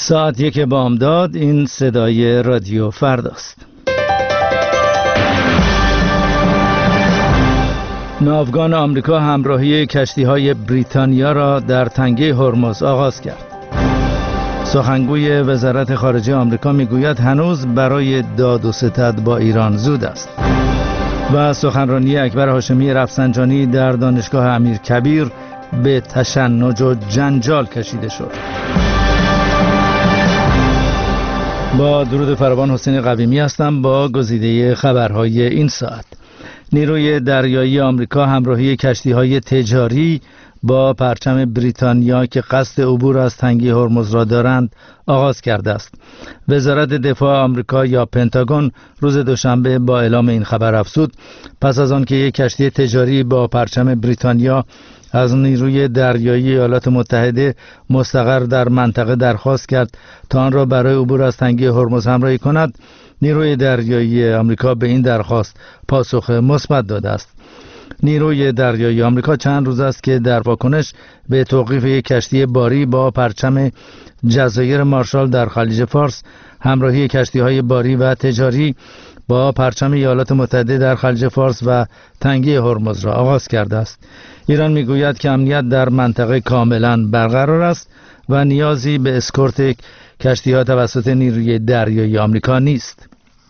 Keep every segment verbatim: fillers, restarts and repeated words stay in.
ساعت یک بامداد. این صدای رادیو فرداست. ناوگان آمریکا همراهی کشتی‌های بریتانیا را در تنگه هرمز آغاز کرد. سخنگوی وزارت خارجه آمریکا میگوید هنوز برای داد و ستد با ایران زود است. و سخنرانی اکبر هاشمی رفسنجانی در دانشگاه امیرکبیر به تشنج و جنجال کشیده شد. با درود فراوان، حسین قویمی هستم با گزیده خبرهای این ساعت. نیروی دریایی آمریکا همراهی کشتی‌های تجاری با پرچم بریتانیا که قصد عبور از تنگه هرمز را دارند آغاز کرده است. وزارت دفاع آمریکا یا پنتاگون روز دوشنبه با اعلام این خبر افزود پس از آن که یک کشتی تجاری با پرچم بریتانیا از نیروی دریایی ایالات متحده مستقر در منطقه درخواست کرد تا آن را برای عبور از تنگه هرمز همراهی کند، نیروی دریایی آمریکا به این درخواست پاسخ مثبت داده است. نیروی دریایی آمریکا چند روز است که در واکنش به توقیف یک کشتی باری با پرچم جزایر مارشال در خلیج فارس همراهی کشتی‌های باری و تجاری با پرچم ایالات متحده در خلیج فارس و تنگه هرمز را آغاز کرده است. ایران میگوید که امنیت در منطقه کاملا برقرار است و نیازی به اسکورت کشتی‌ها توسط نیروی دریایی آمریکا نیست.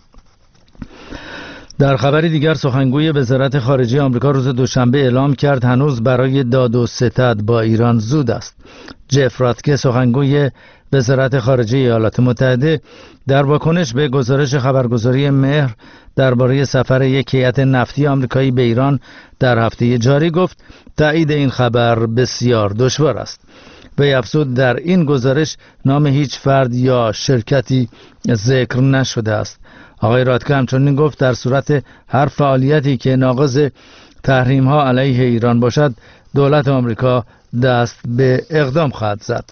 در خبری دیگر، سخنگوی وزارت خارجه آمریکا روز دوشنبه اعلام کرد هنوز برای داد و ستد با ایران زود است. جف راتکه، سخنگوی وزارت خارجه ایالات متحده، در واکنش به گزارش خبرگزاری مهر درباره سفر یک هیئت نفتی آمریکایی به ایران در هفته جاری گفت تایید این خبر بسیار دشوار است. وی افزود در این گزارش نام هیچ فرد یا شرکتی ذکر نشده است. آقای راتکه همچنین گفت در صورت هر فعالیتی که ناقض تحریم ها علیه ایران باشد، دولت آمریکا دست به اقدام خواهد زد.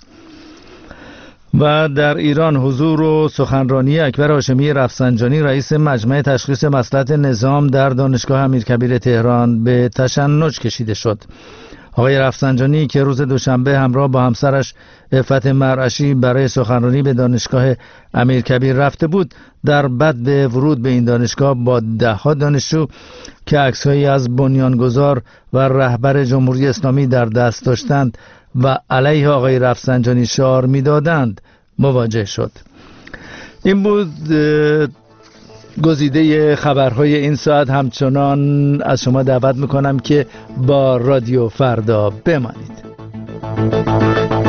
و در ایران حضور و سخنرانی اکبر هاشمی رفسنجانی رئیس مجمع تشخیص مصلحت نظام در دانشگاه امیرکبیر تهران به تشنج کشیده شد. آقای رفسنجانی که روز دوشنبه همراه با همسرش عفت مرعشی برای سخنرانی به دانشگاه امیرکبیر رفته بود، در بدو ورود به این دانشگاه با ده ها دانشجو که عکس‌هایی از بنیانگذار و رهبر جمهوری اسلامی در دست داشتند و علیه آقای رفسنجانی شعار می‌دادند مواجه شد. این بود گزیده خبرهای این ساعت. همچنان از شما دعوت میکنم که با رادیو فردا بمانید.